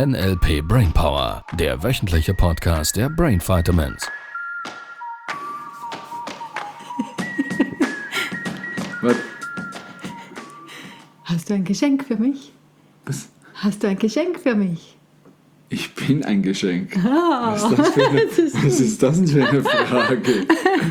NLP Brainpower, der wöchentliche Podcast der Brain Vitamins. Was? Hast du ein Geschenk für mich? Was? Hast du ein Geschenk für mich? Ich bin ein Geschenk. Ah, Was ist das denn für eine Frage?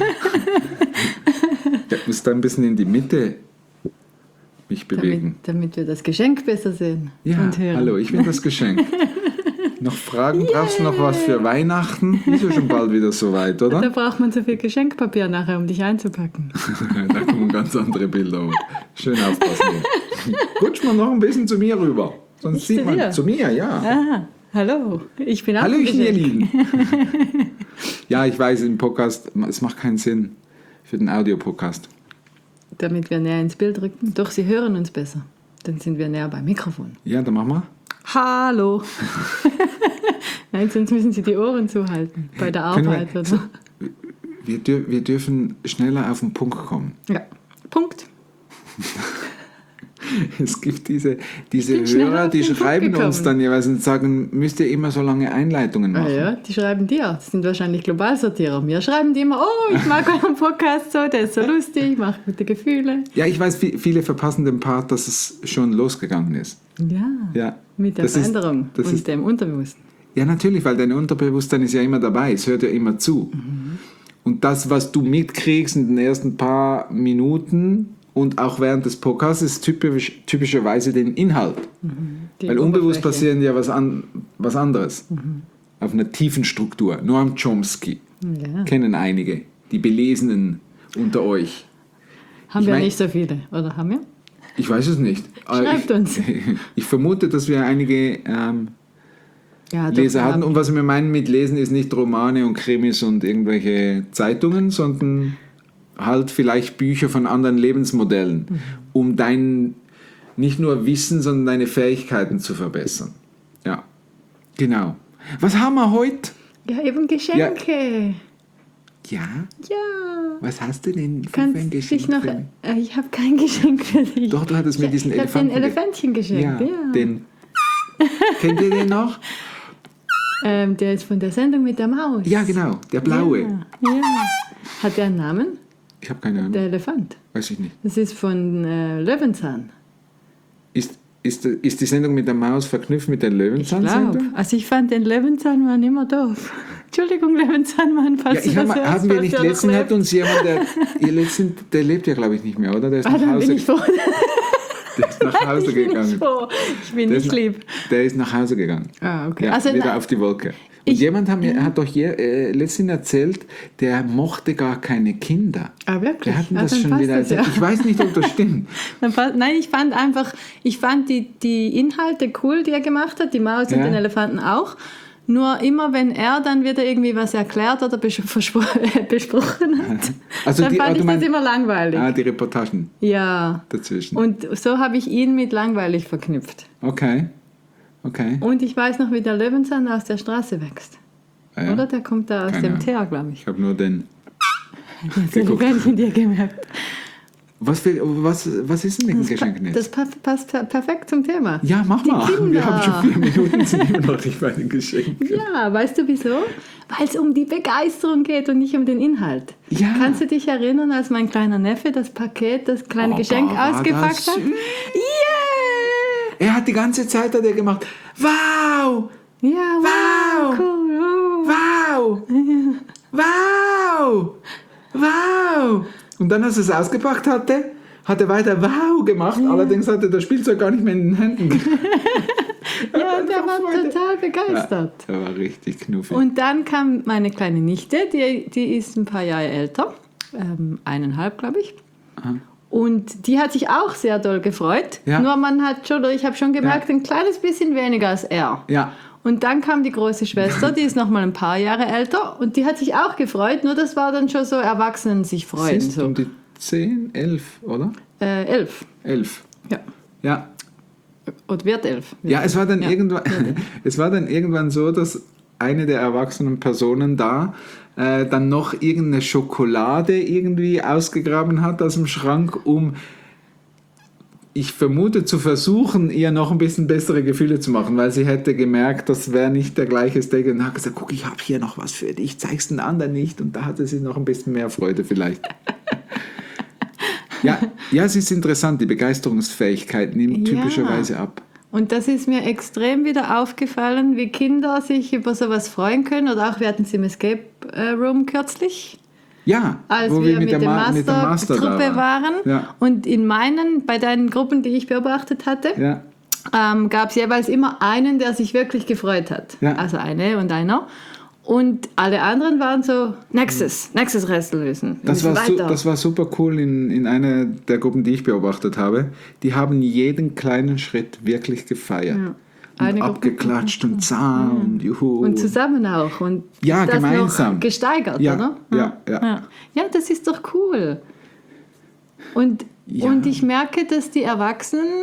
Ich muss da ein bisschen in die Mitte mich bewegen. damit wir das Geschenk besser sehen Ja, und hören. hallo, ich bin das Geschenk. Noch Fragen? Brauchst du noch was für Weihnachten? Ist ja schon bald wieder soweit, Da oder? braucht man so viel Geschenkpapier nachher, um dich einzupacken. Da kommen ganz andere Bilder. Schön aufpassen. Rutsch mal noch ein bisschen zu mir rüber. Sonst Ich sieht zu man dir? zu mir, ja. Ah, hallo, ich bin auch ein Hallöchen, ihr Geschenk. Lieben. Ja, ich weiß, im Podcast, es macht keinen Sinn für den Audiopodcast. Damit wir näher ins Bild rücken. Doch, sie hören uns besser. Dann sind wir näher beim Mikrofon. Ja, dann machen wir. Hallo. Nein, sonst müssen sie die Ohren zuhalten bei der Können Arbeit. wir- Oder? Wir dürfen schneller auf den Punkt kommen. Ja, Punkt. Es gibt diese bin schneller Hörer, auf die den Punkt schreiben uns gekommen. dann jeweils und sagen, müsst ihr immer so lange Einleitungen Ah machen. ja, die schreiben dir. Das sind wahrscheinlich Globalsortierer. Mir schreiben die immer, oh, ich mag euren Podcast so, der ist so lustig, macht gute Gefühle. Ja, ich weiß, viele verpassen den Part, dass es schon losgegangen ist. Ja, Ja, mit der das ist- Veränderung das und ist- dem Unterbewussten. Ja, natürlich, weil dein Unterbewusstsein ist ja immer dabei, es hört ja immer zu. Und das, was du mitkriegst in den ersten paar Minuten und auch während des Podcasts, ist typischerweise den Inhalt. Die Weil unbewusst Oberfläche. passiert ja was anderes. Auf einer tiefen Struktur. Noam Chomsky Ja. kennen einige, die Belesenen unter euch. Haben Ich wir mein- nicht so viele, oder haben wir? Ich weiß es nicht. Schreibt uns. Ich vermute, dass wir einige Ja, doch, Leser wir hatten. haben- Und was wir meinen mit Lesen ist nicht Romane und Krimis und irgendwelche Zeitungen, sondern halt vielleicht Bücher von anderen Lebensmodellen, um dein nicht nur Wissen, sondern deine Fähigkeiten zu verbessern. Ja, genau. Was haben wir heute? Ja, eben Geschenke. Ja, Ja. was hast du denn für Kannst ein dich Geschenk? noch... für mich? Ich habe kein Geschenk für dich. Doch, du hattest mir diesen Ich habe Elefanten. den Elefantchen geschenkt, ja. Den. Kennt ihr den noch? Der ist von der Sendung mit der Maus. Ja, genau, der blaue. Ja. Hat der einen Namen? Ich habe keine Ahnung, Der Elefant. weiß ich nicht. Das ist von Löwenzahn. Ist die Sendung mit der Maus verknüpft mit der Ich glaube. Löwenzahn-Sendung? Also ich fand den Löwenzahnmann immer doof. Entschuldigung, Löwenzahnmann, Ja, falls du das hörst. haben wir falls nicht der noch letztens hat lebt. uns jemand, der lebt ja glaube ich nicht mehr, oder? Der ist Ah, nach dann bin Hause, ich froh. der ist nach Hause Ich bin nicht gegangen. froh. Ich bin Der nicht ist, lieb. der ist nach Hause gegangen. Ah, okay. Ja, Also wieder na, auf die Wolke. Und jemand hat doch letztens erzählt, der mochte gar keine Kinder. ah, wirklich? Der hat mir Ah, das dann schon passt wieder das, erzählt. ja. Ich weiß nicht, ob das stimmt. Nein, ich fand die Inhalte cool, die er gemacht hat, die Maus Ja. und den Elefanten auch. Nur immer, wenn er dann wieder irgendwie was erklärt oder besprochen hat, Also dann fand du ich meinst- das immer langweilig. Die Reportagen Ja. dazwischen. Und so habe ich ihn mit langweilig verknüpft. Okay. Und ich weiß noch, wie der Löwenzahn aus der Straße wächst. Ah, ja. Oder? Der kommt da aus Keine dem Ahnung. Teer, glaube ich. Ich habe nur den... Das habe ich in dir gemerkt. Was ist denn ein Geschenk? Das passt perfekt zum Thema. Ja, mach mal. Kinder. Wir haben schon 4 Minuten, sind immer noch nicht bei den Geschenken. Ja, weißt du wieso? Weil es um die Begeisterung geht und nicht um den Inhalt. Ja. Kannst du dich erinnern, als mein kleiner Neffe das kleine Oh, Geschenk war ausgepackt das hat? süß. Yeah! Er hat die ganze Zeit gemacht, wow, Ja, Wow! wow, cool. Oh. wow, wow. Und dann, als er es ausgepackt hatte, hat er weiter wow gemacht. Allerdings hatte er das Spielzeug gar nicht mehr in den Händen. Ja, der war Freude. total begeistert. Ja, der war richtig knuffig. Und dann kam meine kleine Nichte, die ist ein paar Jahre älter, 1,5, glaube ich. Und die hat sich auch sehr doll gefreut. Ja. Nur ich habe schon gemerkt, Ja. ein kleines bisschen weniger als er. Ja, Und dann kam die große Schwester, die ist noch mal ein paar Jahre älter und die hat sich auch gefreut, nur das war dann schon so Erwachsenen sich freuen. sind So. um die 10, 11, oder? 11. 11. Ja. Ja, Und wird 11. ja, es war dann Ja. irgendwann so, dass eine der erwachsenen Personen da dann noch irgendeine Schokolade irgendwie ausgegraben hat aus dem Schrank, um ich vermute, zu versuchen, ihr noch ein bisschen bessere Gefühle zu machen, weil sie hätte gemerkt, das wäre nicht der gleiche Steak und hat gesagt, guck, ich habe hier noch was für dich, zeig's den anderen nicht, und da hatte sie noch ein bisschen mehr Freude vielleicht. Ja, es ist interessant, die Begeisterungsfähigkeit nimmt typischerweise ab. Und das ist mir extrem wieder aufgefallen, wie Kinder sich über sowas freuen können. Oder auch, wir hatten es im Escape Room kürzlich. Ja, als wo wir mit der Master Truppe waren. Ja. Und bei deinen Gruppen, die ich beobachtet hatte, gab es jeweils immer einen, der sich wirklich gefreut hat. Ja. Also eine und einer. Und alle anderen waren so, nächstes Rätsel lösen. Das war super cool in einer der Gruppen, die ich beobachtet habe. Die haben jeden kleinen Schritt wirklich gefeiert. Ja. Und abgeklatscht und und juhu. Und zusammen auch. Und das gemeinsam. Noch gesteigert, oder? Ja, das ist doch cool. Und ich merke, dass die Erwachsenen,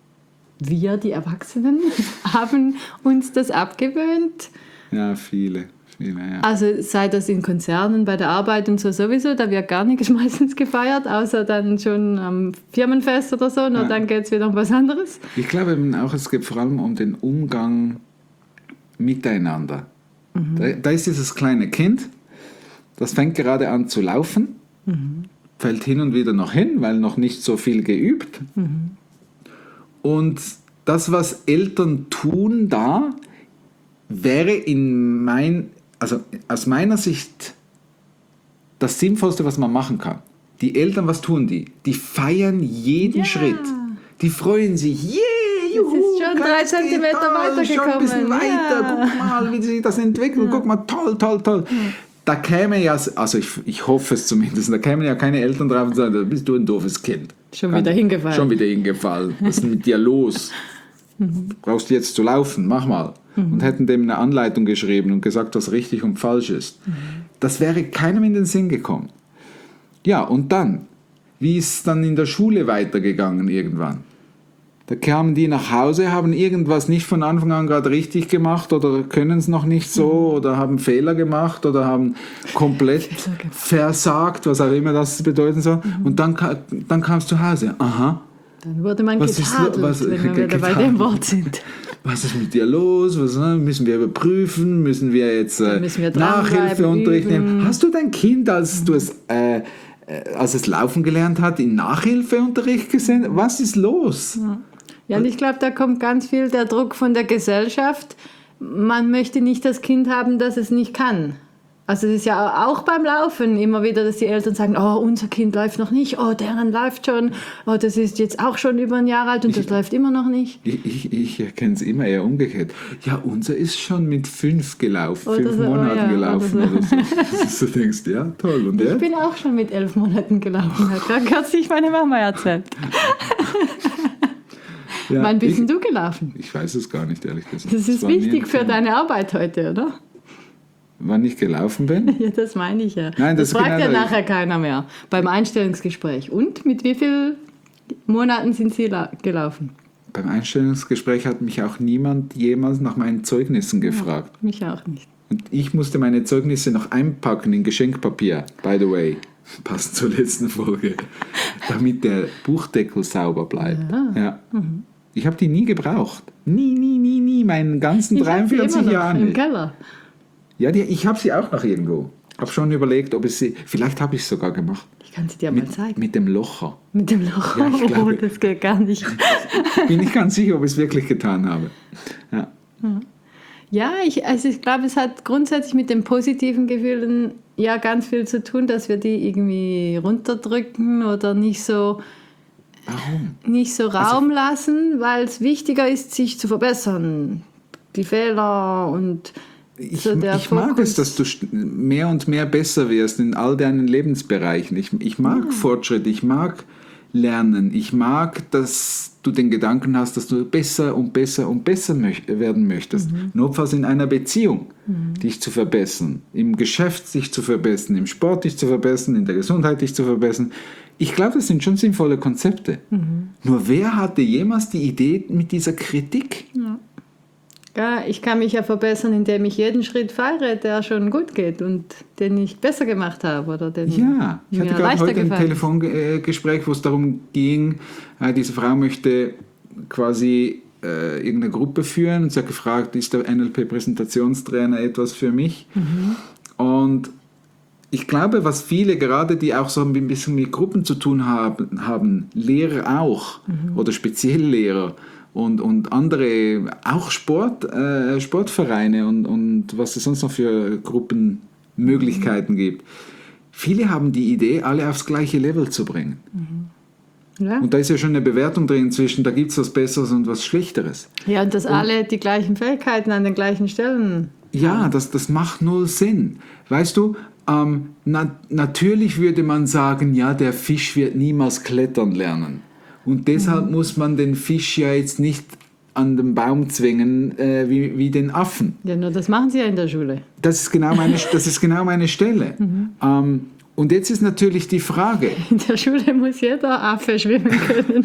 haben uns das abgewöhnt. Ja, viele. Ja. Also sei das in Konzernen, bei der Arbeit und so sowieso, da wird gar nichts meistens gefeiert, außer dann schon am Firmenfest oder so, und dann geht es wieder um was anderes. Ich glaube eben auch, es geht vor allem um den Umgang miteinander. Da ist dieses kleine Kind, das fängt gerade an zu laufen, fällt hin und wieder noch hin, weil noch nicht so viel geübt. Und das, was Eltern tun da, wäre aus meiner Sicht das Sinnvollste, was man machen kann. Die Eltern, was tun die? Die feiern jeden Schritt. Die freuen sich. Juhu, es ist schon 3 Zentimeter weitergekommen. Schon ein bisschen weiter. Guck mal, wie sich das entwickelt. Guck mal, toll. Da käme ja, also ich hoffe es zumindest, da kämen ja keine Eltern drauf und sagen, da bist du ein doofes Kind. Schon wieder hingefallen. Was ist mit dir los? Brauchst du jetzt zu laufen? Mach mal. Und hätten dem eine Anleitung geschrieben und gesagt, was richtig und falsch ist. Das wäre keinem in den Sinn gekommen. Ja, und dann, wie ist es dann in der Schule weitergegangen irgendwann? Da kamen die nach Hause, haben irgendwas nicht von Anfang an gerade richtig gemacht oder können es noch nicht so oder haben Fehler gemacht oder haben komplett versagt, was auch immer das bedeuten soll. Und dann kam es zu Hause. Aha. Dann wurde man getadelt, wenn wir wieder bei dem Wort sind. Was ist mit dir los? Müssen wir überprüfen? Müssen wir jetzt Nachhilfeunterricht nehmen? Hast du dein Kind, als es laufen gelernt hat, in Nachhilfeunterricht gesehen? Was ist los? Ja, und ich glaube, da kommt ganz viel der Druck von der Gesellschaft. Man möchte nicht das Kind haben, das es nicht kann. Also es ist ja auch beim Laufen immer wieder, dass die Eltern sagen, oh, unser Kind läuft noch nicht, oh, deren läuft schon, oh, das ist jetzt auch schon über ein Jahr alt und das läuft immer noch nicht. Ich erkenne es immer eher umgekehrt. Ja, unser ist schon mit 5 gelaufen, 5 Monaten gelaufen oder so. Dass du denkst, ja, toll. Und ich bin auch schon mit 11 Monaten gelaufen, hat gerade kürzlich meine Mama erzählt. Ja, wann bist denn du gelaufen? Ich weiß es gar nicht, ehrlich gesagt. Das ist wichtig für deine Arbeit heute, oder? Wann ich gelaufen bin? Ja, das meine ich ja. Nein, das fragt ja nachher keiner mehr beim Einstellungsgespräch. Und mit wie vielen Monaten sind Sie gelaufen? Beim Einstellungsgespräch hat mich auch niemand jemals nach meinen Zeugnissen gefragt. Ja, mich auch nicht. Und ich musste meine Zeugnisse noch einpacken in Geschenkpapier, by the way. Passt zur letzten Folge. Damit der Buchdeckel sauber bleibt. Ja. Ich habe die nie gebraucht. Nie. Meinen ganzen 43 Jahren im Keller. Ja, ich habe sie auch noch irgendwo. Habe schon überlegt, ob ich sie... Vielleicht habe ich es sogar gemacht. Ich kann sie dir mal zeigen. Mit dem Locher. Mit dem Locher? Ja, ich glaube, das geht gar nicht. Bin nicht ganz sicher, ob ich es wirklich getan habe. Ja, ich glaube, es hat grundsätzlich mit den positiven Gefühlen ja ganz viel zu tun, dass wir die irgendwie runterdrücken oder nicht so... Warum? Nicht so Raum lassen, weil es wichtiger ist, sich zu verbessern. Die Fehler und... Ich mag es, dass du mehr und mehr besser wirst in all deinen Lebensbereichen. Ich mag Fortschritt, ich mag Lernen, ich mag, dass du den Gedanken hast, dass du besser und besser und besser werden möchtest. Notfalls in einer Beziehung dich zu verbessern, im Geschäft dich zu verbessern, im Sport dich zu verbessern, in der Gesundheit dich zu verbessern. Ich glaube, das sind schon sinnvolle Konzepte. Nur wer hatte jemals die Idee mit dieser Kritik? Ja. Ja, ich kann mich ja verbessern, indem ich jeden Schritt fahre, der schon gut geht und den ich besser gemacht habe oder den Ja, ich hatte mir gerade leichter heute ein gefallen ist. Telefongespräch, wo es darum ging, diese Frau möchte quasi irgendeine Gruppe führen und sie hat gefragt, ist der NLP-Präsentationstrainer etwas für mich? Und ich glaube, was viele, gerade die auch so ein bisschen mit Gruppen zu tun haben Lehrer auch oder Spezialllehrer und andere, auch Sportvereine und was es sonst noch für Gruppenmöglichkeiten gibt. Viele haben die Idee, alle aufs gleiche Level zu bringen. Ja. Und da ist ja schon eine Bewertung drin zwischen, da gibt es was Besseres und was Schlechteres. Ja, und dass alle die gleichen Fähigkeiten an den gleichen Stellen. Ja, das macht null Sinn. Weißt du, natürlich würde man sagen, ja, der Fisch wird niemals klettern lernen. Und deshalb muss man den Fisch ja jetzt nicht an den Baum zwingen wie den Affen. Ja, nur das machen sie ja in der Schule. Das ist genau meine Stelle. Und jetzt ist natürlich die Frage. In der Schule muss jeder Affe schwimmen können.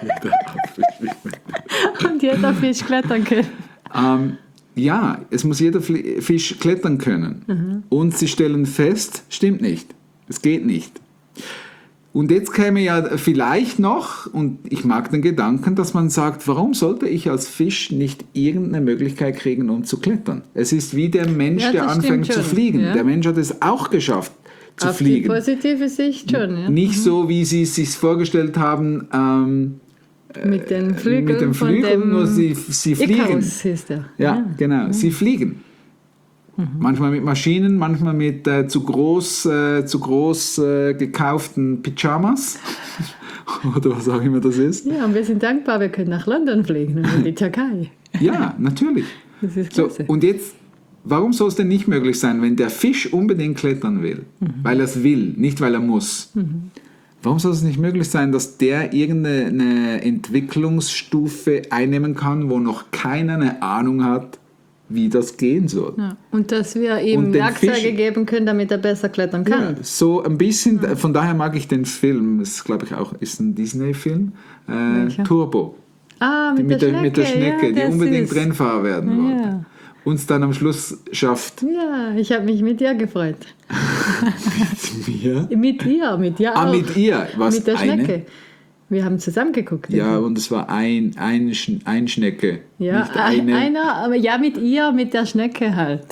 Und jeder Fisch klettern können. Ja, es muss jeder Fisch klettern können. Und sie stellen fest, stimmt nicht. Es geht nicht. Und jetzt käme ja vielleicht noch, und ich mag den Gedanken, dass man sagt, warum sollte ich als Fisch nicht irgendeine Möglichkeit kriegen, um zu klettern? Es ist wie der Mensch, Ja, der das anfängt stimmt zu schon. fliegen. Ja. Der Mensch hat es auch geschafft, zu Auf fliegen. die positive Sicht schon, ja. Nicht so, wie sie es sich vorgestellt haben, Mit den Flügeln, mit dem Flügel, von dem nur sie fliegen. Icarus hieß der. Ja, genau. Sie fliegen. Manchmal mit Maschinen, manchmal mit zu groß gekauften Pyjamas. Oder was auch immer das ist. Ja, und wir sind dankbar, wir können nach London fliegen und in die Türkei. Ja, natürlich. Das ist So, klasse. und jetzt, warum soll es denn nicht möglich sein, wenn der Fisch unbedingt klettern will? Weil er es will, nicht weil er muss. Warum soll es nicht möglich sein, dass der irgendeine Entwicklungsstufe einnehmen kann, wo noch keiner eine Ahnung hat, wie das gehen soll? Ja. Und dass wir ihm Und den Werkzeuge Fisch- geben können, damit er besser klettern kann. Ja, so ein bisschen, von daher mag ich den Film, das glaube ich auch, ist ein Disney-Film, Welcher? Turbo, Ah, mit der Schnecke, ja, die der ist unbedingt süß. Rennfahrer werden wollte. Ja. Uns dann am Schluss schafft. Ja, ich habe mich mit dir gefreut. Ja. Mit ihr auch. Mit ihr, was? Mit der eine? Schnecke. Wir haben zusammen geguckt. Ja, und es war ein Schnecke, Ja, nicht eine. einer, aber ja, mit ihr, mit der Schnecke halt.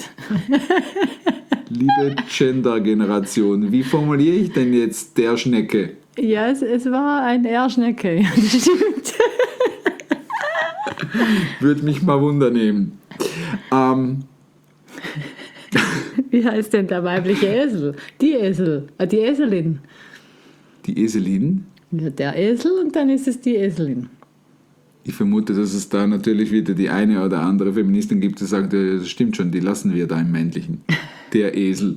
Liebe Gender-Generation, wie formuliere ich denn jetzt der Schnecke? Ja, es war ein Schnecke. Ja, das stimmt. Würde mich mal wundernehmen. Wie heißt denn der weibliche Esel? Die Eselin. Die Eselin. Ja, der Esel und dann ist es die Eselin. Ich vermute, dass es da natürlich wieder die eine oder andere Feministin gibt, die sagt, das stimmt schon, die lassen wir da im Männlichen. Der Esel.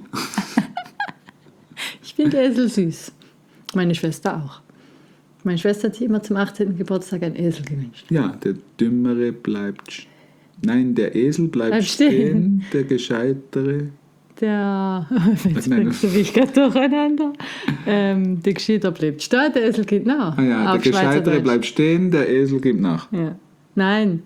Ich finde Esel süß. Meine Schwester auch. Meine Schwester hat sich immer zum 18. Geburtstag ein Esel gewünscht. Ja, der Dümmere bleibt... Nein, der Esel bleibt Bleibt stehen. stehen, der Gescheitere... Der, jetzt Nein. bringst du mich gerade durcheinander. Der Gescheiter bleibt stehen, der Esel geht nach. Ah ja, der Auf Gescheitere Schweizerdeutsch. bleibt stehen, der Esel gibt nach. Ja. Nein.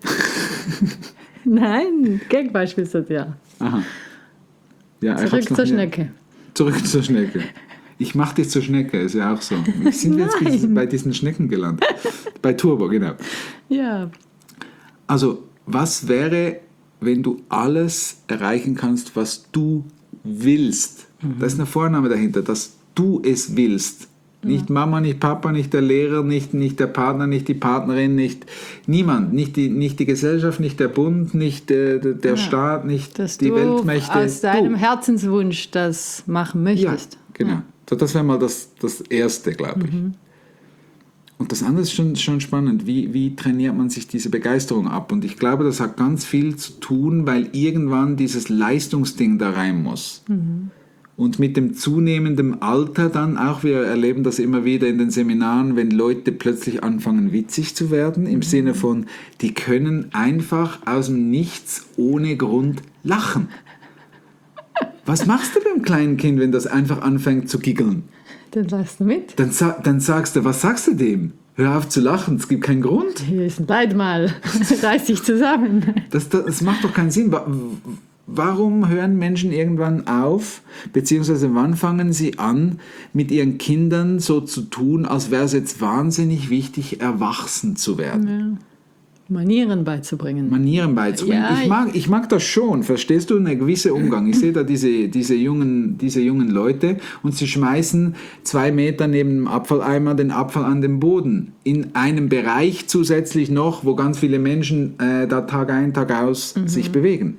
Nein, Gegenbeispiel ist das ja. Aha. Ja, ich hab's Zurück noch zur nie- Schnecke. Zurück zur Schnecke. Ich mach dich zur Schnecke, ist ja auch so. Wie sind wir jetzt Nein. bei diesen Schnecken gelandet? Bei Turbo, genau. Ja, Also, was wäre, wenn du alles erreichen kannst, was du willst? Da ist eine Vorname dahinter, dass du es willst. Nicht Mama, nicht Papa, nicht der Lehrer, nicht der Partner, nicht die Partnerin, nicht niemand, nicht die Gesellschaft, nicht der Bund, nicht der Staat, nicht dass die du Weltmächte. aus deinem Du. Herzenswunsch das machen Ja, möchtest. genau. So, das wäre mal das Erste, glaube ich. Und das andere ist schon spannend. Wie trainiert man sich diese Begeisterung ab? Und ich glaube, das hat ganz viel zu tun, weil irgendwann dieses Leistungsding da rein muss. Und mit dem zunehmenden Alter dann auch, wir erleben das immer wieder in den Seminaren, wenn Leute plötzlich anfangen witzig zu werden, im Sinne von, die können einfach aus dem Nichts ohne Grund lachen. Was machst du beim kleinen Kind, wenn das einfach anfängt zu giggeln? Dann sagst du mit. Dann sagst du, was sagst du dem? Hör auf zu lachen, es gibt keinen Grund. Wir sind beide mal. Reiß dich zusammen. Das macht doch keinen Sinn. Warum hören Menschen irgendwann auf, beziehungsweise wann fangen sie an, mit ihren Kindern so zu tun, als wäre es jetzt wahnsinnig wichtig, erwachsen zu werden? Ja. Manieren beizubringen. Ja, ich mag das schon, verstehst du, einen gewissen Umgang. Ich sehe da diese jungen Leute und sie schmeißen 2 Meter neben dem Abfalleimer den Abfall an den Boden. In einem Bereich zusätzlich noch, wo ganz viele Menschen da Tag ein, Tag aus sich bewegen.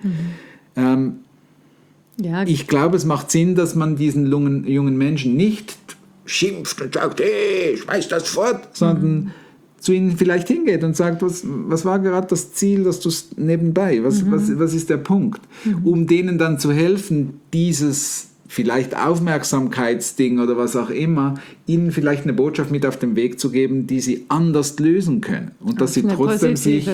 Ja. Ich glaube, es macht Sinn, dass man diesen jungen Menschen nicht schimpft und sagt, hey, schmeiß das fort, sondern zu ihnen vielleicht hingeht und sagt, was war gerade das Ziel, dass du es nebenbei, was ist der Punkt? Um denen dann zu helfen, dieses vielleicht Aufmerksamkeitsding oder was auch immer, ihnen vielleicht eine Botschaft mit auf den Weg zu geben, die sie anders lösen können. Und dass sie trotzdem sich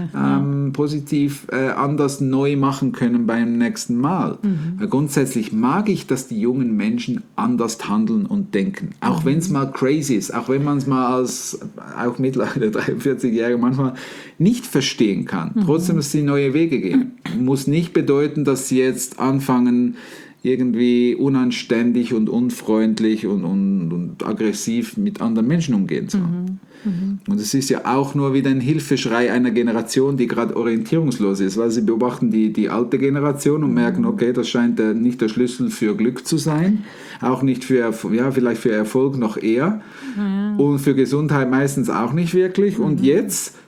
positiv anders neu machen können beim nächsten Mal. Grundsätzlich mag ich, dass die jungen Menschen anders handeln und denken. Auch wenn es mal crazy ist, auch wenn man es mal als auch mittlerweile 43-Jährige manchmal nicht verstehen kann. Trotzdem, dass sie neue Wege gehen. Muss nicht bedeuten, dass sie jetzt anfangen, irgendwie unanständig und unfreundlich und aggressiv mit anderen Menschen umgehen zu haben. Und es ist ja auch nur wieder ein Hilfeschrei einer Generation, die gerade orientierungslos ist, weil sie beobachten die alte Generation und merken, okay, das scheint nicht der Schlüssel für Glück zu sein, auch nicht vielleicht für Erfolg noch eher und für Gesundheit meistens auch nicht wirklich. Und jetzt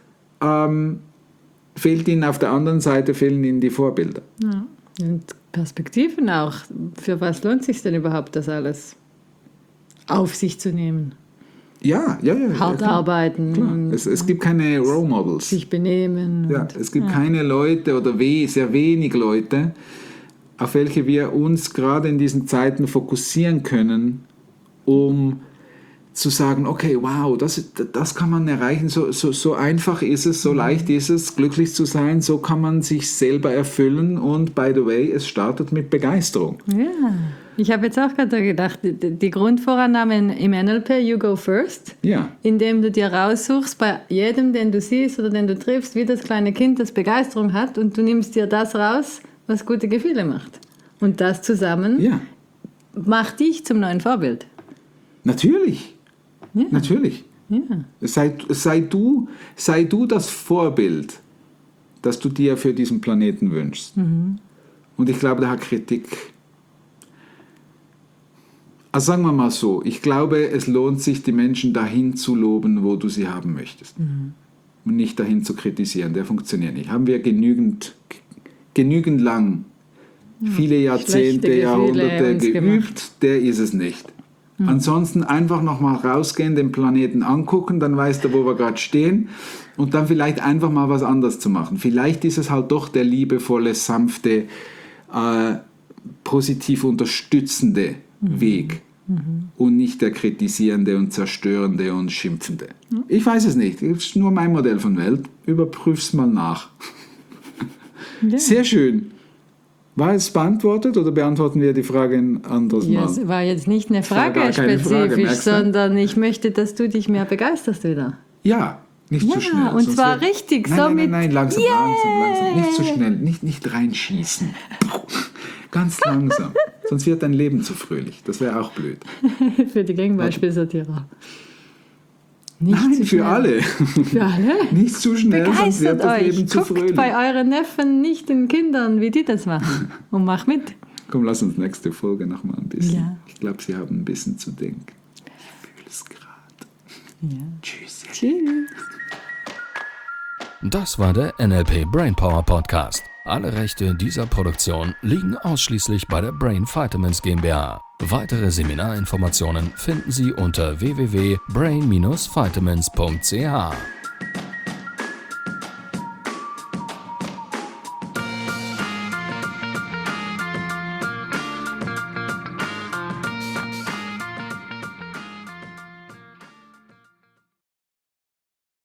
fehlt ihnen auf der anderen Seite die Vorbilder. Ja. Und Perspektiven auch. Für was lohnt es sich denn überhaupt, das alles auf sich zu nehmen? Ja. Hart arbeiten. Und es gibt keine Role Models. Sich benehmen. Ja, es gibt keine Leute oder sehr wenig Leute, auf welche wir uns gerade in diesen Zeiten fokussieren können, um zu sagen, okay, wow, das kann man erreichen, so einfach ist es, so leicht ist es, glücklich zu sein, so kann man sich selber erfüllen und by the way, es startet mit Begeisterung. Ja, ich habe jetzt auch gerade gedacht, die Grundvorannahme im NLP, you go first, indem du dir raussuchst, bei jedem, den du siehst oder den du triffst, wie das kleine Kind, das Begeisterung hat und du nimmst dir das raus, was gute Gefühle macht. Und das zusammen macht dich zum neuen Vorbild. Natürlich. Ja. Natürlich. Ja. Sei du das Vorbild, das du dir für diesen Planeten wünschst. Und ich glaube, da hat Kritik. Also sagen wir mal so, ich glaube, es lohnt sich, die Menschen dahin zu loben, wo du sie haben möchtest. Und nicht dahin zu kritisieren. Der funktioniert nicht. Haben wir genügend lang, viele Jahrzehnte, Jahrhunderte geübt, der ist es nicht. Ansonsten einfach nochmal rausgehen, den Planeten angucken, dann weißt du, wo wir gerade stehen und dann vielleicht einfach mal was anderes zu machen. Vielleicht ist es halt doch der liebevolle, sanfte, positiv unterstützende Weg und nicht der kritisierende und zerstörende und schimpfende. Ich weiß es nicht, das ist nur mein Modell von Welt. Überprüf's mal nach. Ja. Sehr schön. War es beantwortet oder beantworten wir die Frage ein anderes Mal? Ja, es war jetzt nicht eine Frage spezifisch, sondern ich möchte, dass du dich mehr begeisterst wieder. Ja, nicht zu schnell. Und zwar richtig. Nein, langsam. Nicht zu schnell, nicht reinschießen. Ganz langsam. Sonst wird dein Leben zu fröhlich. Das wäre auch blöd. Für die Gegenbeispielsatierer. Nein, für alle. Für alle? Nicht zu schnell, sonst wird das Leben zu fröhlich. Guckt bei euren Neffen, nicht den Kindern, wie die das machen. Und mach mit. Komm, lass uns nächste Folge noch mal ein bisschen. Ja. Ich glaube, sie haben ein bisschen zu denken. Ich fühle es gerade. Ja. Tschüss. Das war der NLP Brainpower Podcast. Alle Rechte dieser Produktion liegen ausschließlich bei der Brain Vitamins GmbH. Weitere Seminarinformationen finden Sie unter www.brain-vitamins.ch.